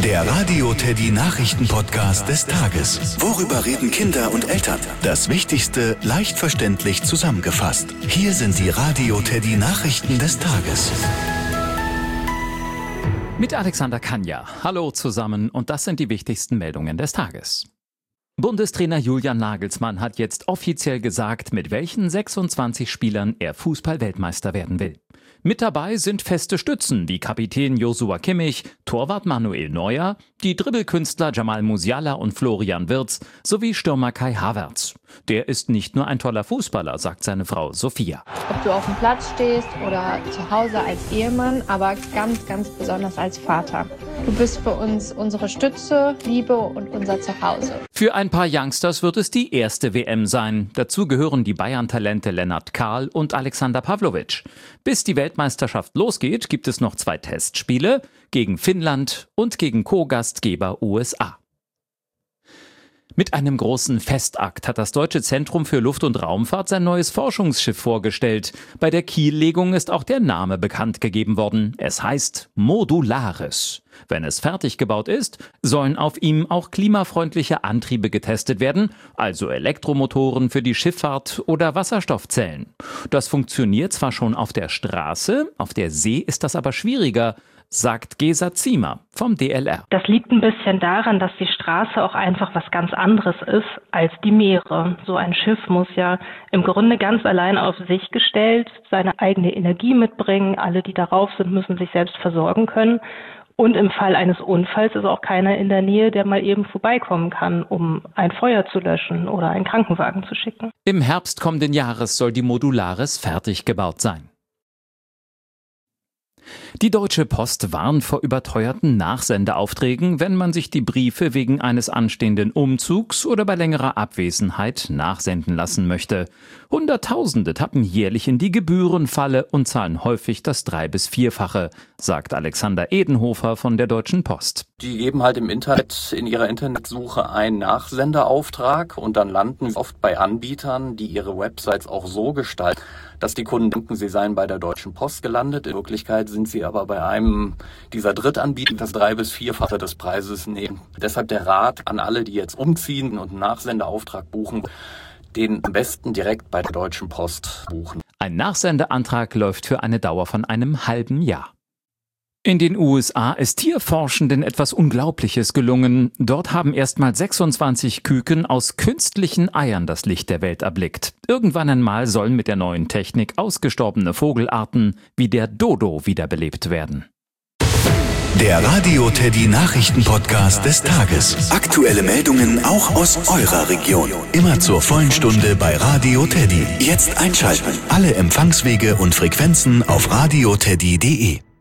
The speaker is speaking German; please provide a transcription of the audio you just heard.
Der Radio Teddy Nachrichten-Podcast des Tages. Worüber reden Kinder und Eltern? Das Wichtigste leicht verständlich zusammengefasst. Hier sind die Radio Teddy Nachrichten des Tages. Mit Alexander Kanja. Hallo zusammen und das sind die wichtigsten Meldungen des Tages. Bundestrainer Julian Nagelsmann hat jetzt offiziell gesagt, mit welchen 26 Spielern er Fußball-Weltmeister werden will. Mit dabei sind feste Stützen wie Kapitän Joshua Kimmich, Torwart Manuel Neuer, die Dribbelkünstler Jamal Musiala und Florian Wirtz sowie Stürmer Kai Havertz. Der ist nicht nur ein toller Fußballer, sagt seine Frau Sophia. Ob du auf dem Platz stehst oder zu Hause als Ehemann, aber ganz, ganz besonders als Vater. Du bist für uns unsere Stütze, Liebe und unser Zuhause. Für ein paar Youngsters wird es die erste WM sein. Dazu gehören die Bayern-Talente Lennart Kahl und Alexander Pavlovic. Bis die Weltmeisterschaft losgeht, gibt es noch 2 Testspiele gegen Finnland und gegen Co-Gastgeber USA. Mit einem großen Festakt hat das Deutsche Zentrum für Luft- und Raumfahrt sein neues Forschungsschiff vorgestellt. Bei der Kiellegung ist auch der Name bekannt gegeben worden. Es heißt Modularis. Wenn es fertig gebaut ist, sollen auf ihm auch klimafreundliche Antriebe getestet werden, also Elektromotoren für die Schifffahrt oder Wasserstoffzellen. Das funktioniert zwar schon auf der Straße, auf der See ist das aber schwieriger, sagt Gesa Ziemer vom DLR. Das liegt ein bisschen daran, dass die Straße auch einfach was ganz anderes ist als die Meere. So ein Schiff muss ja im Grunde ganz allein auf sich gestellt seine eigene Energie mitbringen. Alle, die darauf sind, müssen sich selbst versorgen können. Und im Fall eines Unfalls ist auch keiner in der Nähe, der mal eben vorbeikommen kann, um ein Feuer zu löschen oder einen Krankenwagen zu schicken. Im Herbst kommenden Jahres soll die Modularis fertig gebaut sein. Die Deutsche Post warnt vor überteuerten Nachsendeaufträgen, wenn man sich die Briefe wegen eines anstehenden Umzugs oder bei längerer Abwesenheit nachsenden lassen möchte. Hunderttausende tappen jährlich in die Gebührenfalle und zahlen häufig das 3- bis 4-fache, sagt Alexander Edenhofer von der Deutschen Post. Die geben halt im Internet in ihrer Internetsuche einen Nachsenderauftrag und dann landen oft bei Anbietern, die ihre Websites auch so gestalten, dass die Kunden denken, sie seien bei der Deutschen Post gelandet. In Wirklichkeit sind sie aber bei einem dieser Drittanbieter, das 3- bis 4-fache des Preises nehmen. Deshalb der Rat an alle, die jetzt umziehen und einen Nachsendeauftrag buchen, den am besten direkt bei der Deutschen Post buchen. Ein Nachsendeantrag läuft für eine Dauer von einem halben Jahr. In den USA ist Tierforschenden etwas Unglaubliches gelungen. Dort haben erstmal 26 Küken aus künstlichen Eiern das Licht der Welt erblickt. Irgendwann einmal sollen mit der neuen Technik ausgestorbene Vogelarten wie der Dodo wiederbelebt werden. Der Radio Teddy Nachrichten-Podcast des Tages. Aktuelle Meldungen auch aus eurer Region. Immer zur vollen Stunde bei Radio Teddy. Jetzt einschalten. Alle Empfangswege und Frequenzen auf radioteddy.de.